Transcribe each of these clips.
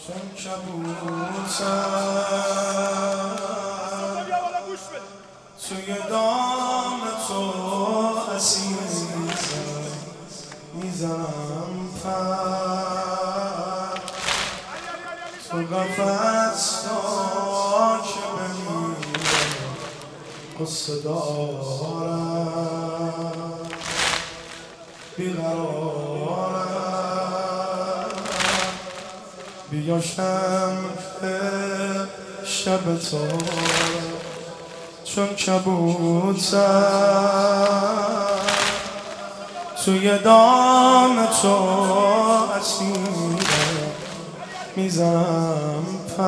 چون کبوتر توی دام تو عزیزم میزنم پر تو قفس تا که بمیرم قصه دارم بیقرارم بیا شمع شب تارم چون کبوتر توی دام تو اسیرم میزنم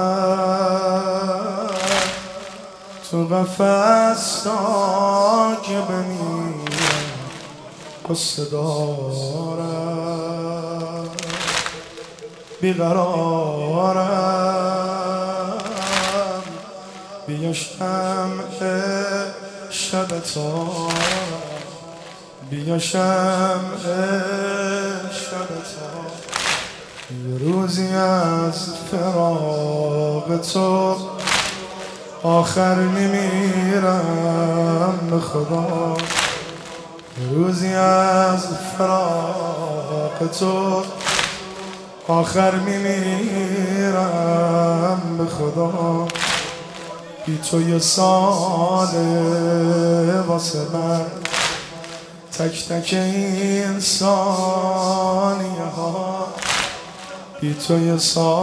پر تو قفس تا که بمیرم قصه دارم بیقرارم بیا شمع شب تارم بیا شمع شب تارم یه روزی از فراق تو آخر میمیرم به خدا روزی از فراق تو آخر میمیرم به خدا بی تو یه ساله واسه من تک تک این ثانیه ها بی تو یه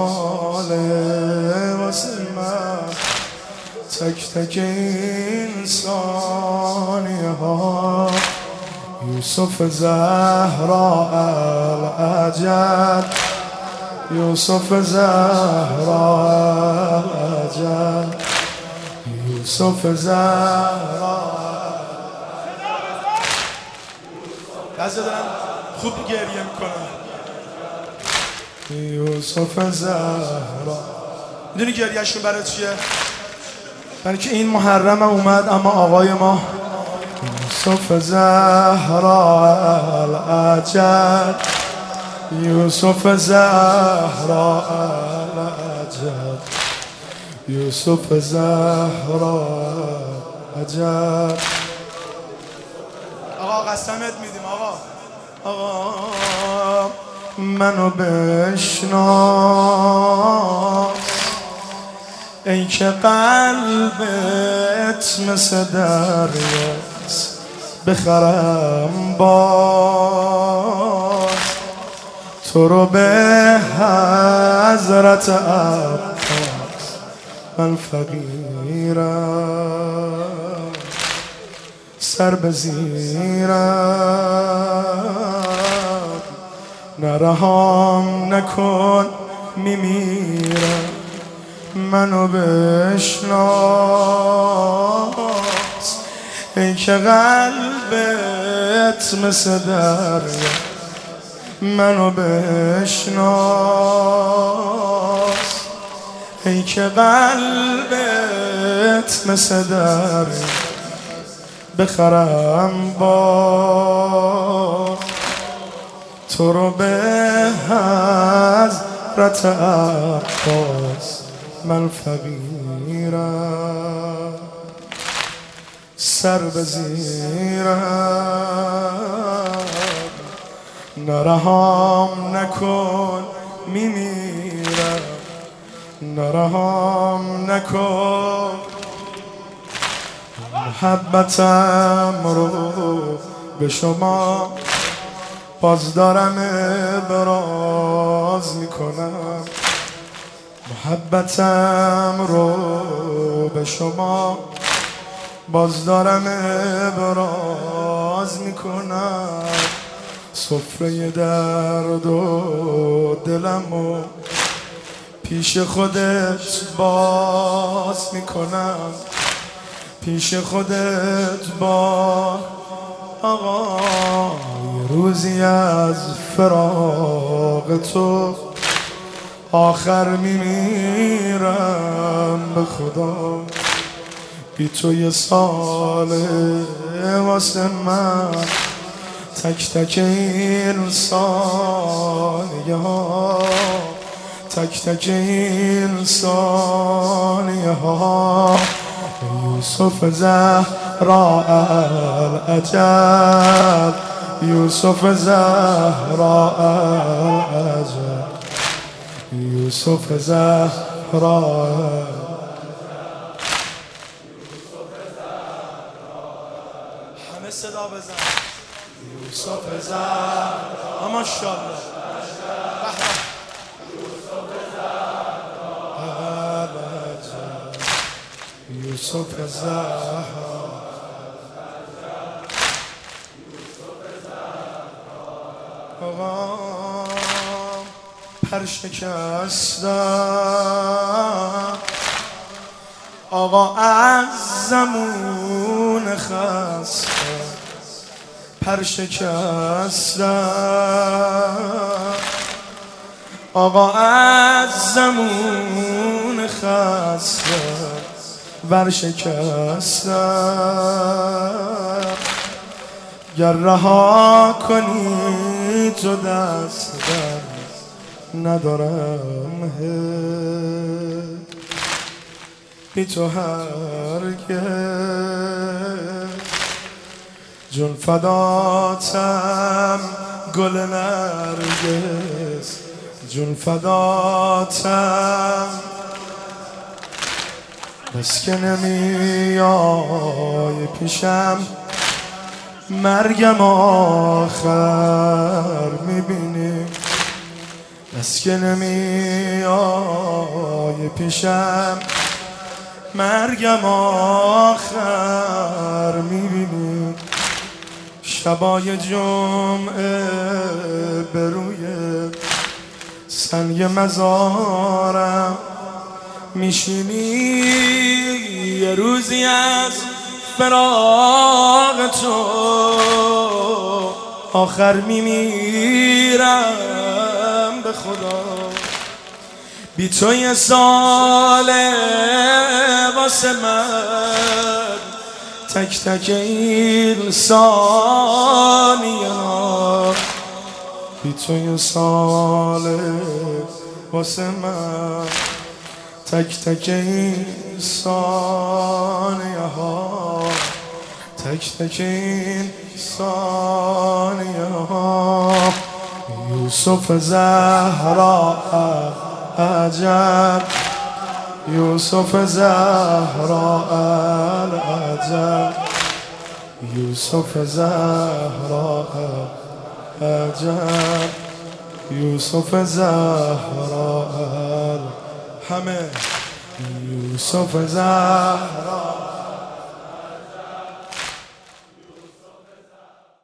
ساله واسه من تک تک این ثانیه ها یوسف زهرا العجل یوسف زهرا العجل یوسف زهرا بعضی دارن خوب گریه میکنن یوسف زهرا میدونی گریهشون برای چیه؟ برای که این محرم اومد اما آقای ما یوسف زهرا العجل یوسف زهرا العجل یوسف زهرا العجل آقا قسمت میدیم آقا منو بشناس ای که قلبت مثل دریاست بخرم باز تو رو به حضرت عباس من فقیرم سر به زیرم نرهام نکن میمیرم منو بشناس ای که قلبت مثل دریا منو بشناس ای که قلبت مثل دریا بخرم با تو رو به حضرت عباس من فقیرم سر به زیرم نرهام نکن میمیرم نرهام نکن محبتم رو به شما باز دارم ابراز میکنم محبتم رو به شما باز دارم ابراز میکنم سفره درد و دلمو پیش خودت باز میکنم پیش خودت باز آقا یه روزی از فراق تو آخر میمیرم به خدا بی تو یه ساله واسه من تک تک این ثانیه ها تک تک این ثانیه ها یوسف زهرا العجب یوسف زهرا العجب یوسف زهرا همه صدا بزن یوسف زهرا ماشاءالله یوسف زهرا آقا پر شکستم آقا از زمون خسته پر شکستم آقا از زمون خسته ورشکستم گر رها کنی تو دست در ندارم بی تو هرگز جون فداتم گل نرگس جون فداتم بس که نمیای پیشم مرگم آخر میبینی بس که نمیای پیشم مرگم آخر میبینی شبای جمعه به روی سنگ مزارم میشینی یه روزی از فراق تو آخر میمیرم به خدا بی تو یه ساله واسه من تک تک این ثانیه ها بی تو یه ساله واسه من تک تک این ثانیه ها تک تک این ثانیه ها یوسف زهرا عجب یوسف زهرا العجب یوسف زهرا عجب یوسف زهرا همه یوسف زهرا